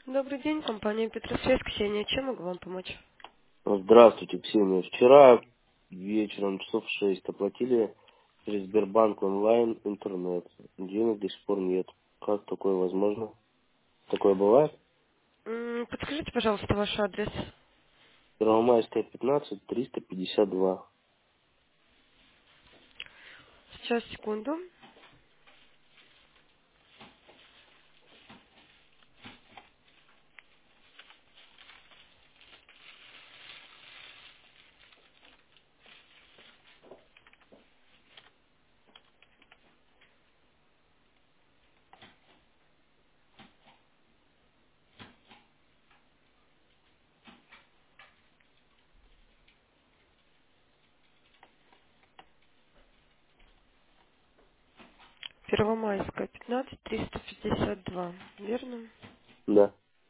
Добрый день, компания Петросвязь, Ксения. Чем могу вам помочь? Здравствуйте, Ксения. Вчера вечером часов в 6 оплатили через Сбербанк онлайн интернет. Денег до сих пор нет. Как такое возможно? Такое бывает? Подскажите, пожалуйста, ваш адрес. Первомайская, 15, 352. Сейчас, секунду. Первомайская, 15, 352. Верно? Да.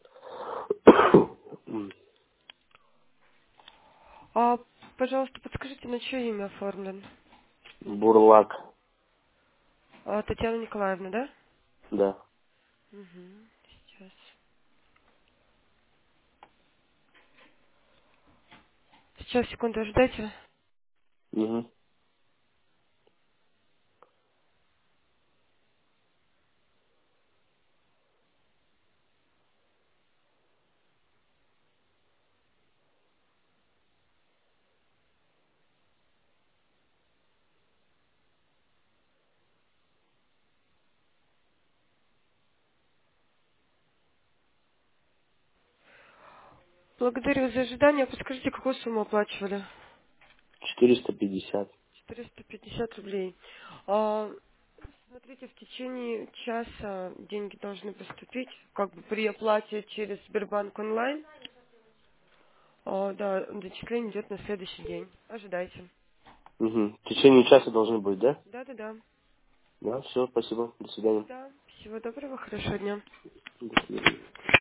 А, пожалуйста, подскажите, на чье имя оформлен? Бурлак. Татьяна Николаевна, да? Да. Угу. Сейчас. Сейчас, секунду, ожидайте. Угу. Благодарю за ожидание. Подскажите, какую сумму оплачивали? 450. 450 рублей. А, Смотрите, в течение часа деньги должны поступить, как бы при оплате через Сбербанк онлайн. Да, зачисление идет на следующий день. Ожидайте. Угу. В течение часа должны быть, да? Да. Да, все, спасибо. До свидания. Да, всего доброго, хорошего дня. До свидания.